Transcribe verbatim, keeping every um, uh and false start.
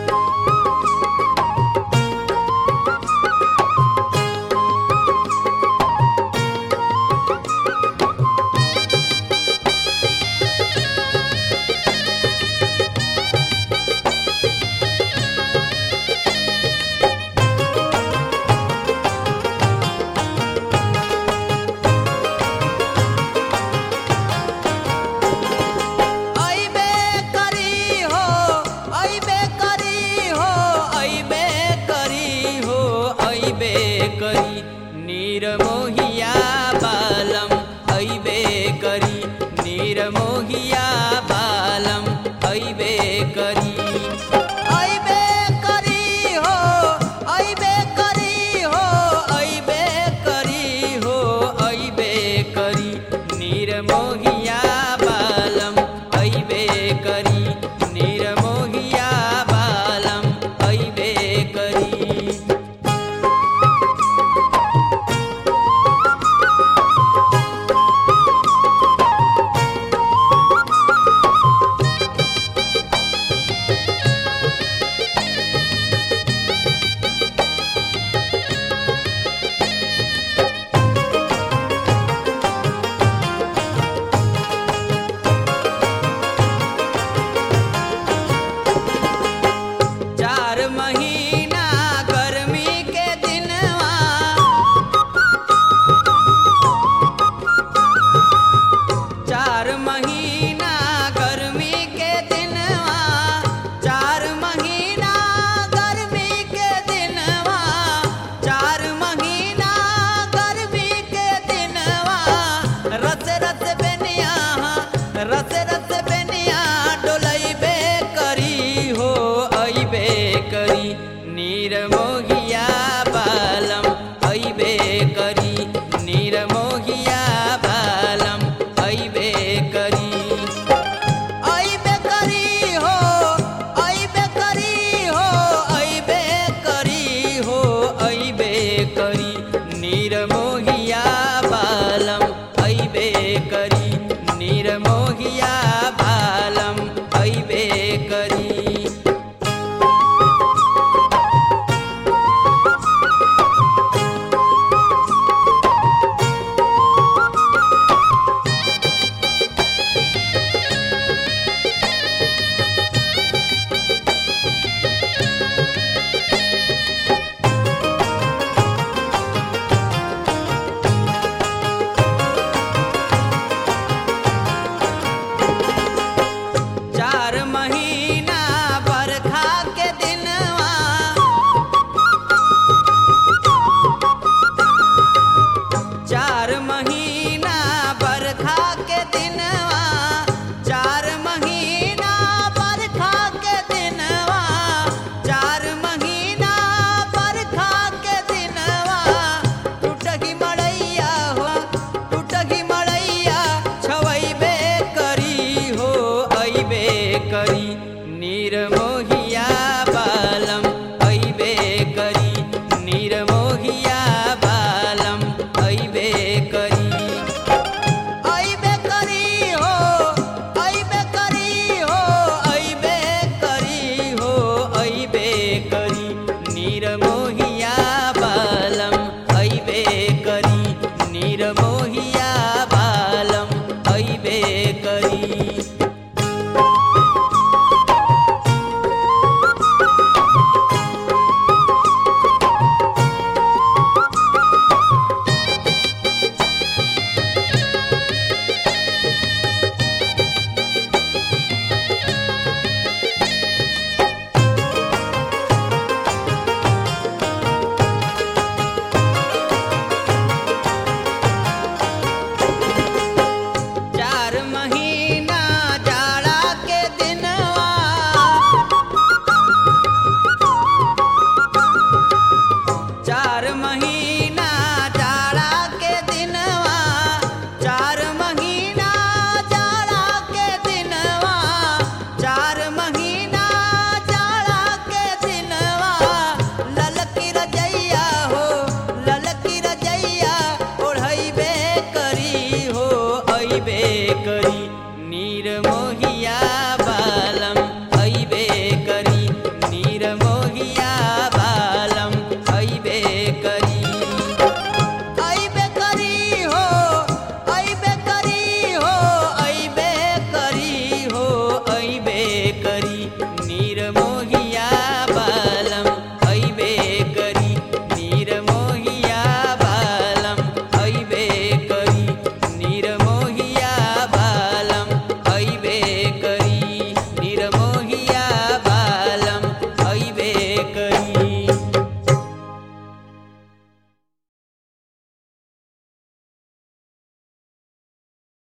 नीरमोहिया बालम अइबे करी नीरमोहिया बालम अइबे करी अइबे करी हो अइबे करी हो अइबे करी हो अइबे करी नीरमोहिया बालम अइबे करी नीरमोहिया बालम अइबे करी। रस रस बेनिया डोलैबे करी हो अइबे करी नीरमोहिया बालम अइबे करी नीरमोहिया बालम अइबे करी अइबे करी हो अइबे करी हो अइबे करी हो अइबे करी नीरमोहिया बालम अइबे करी नीरमोहिया बालम अइबे करी। करी नीरमोहिया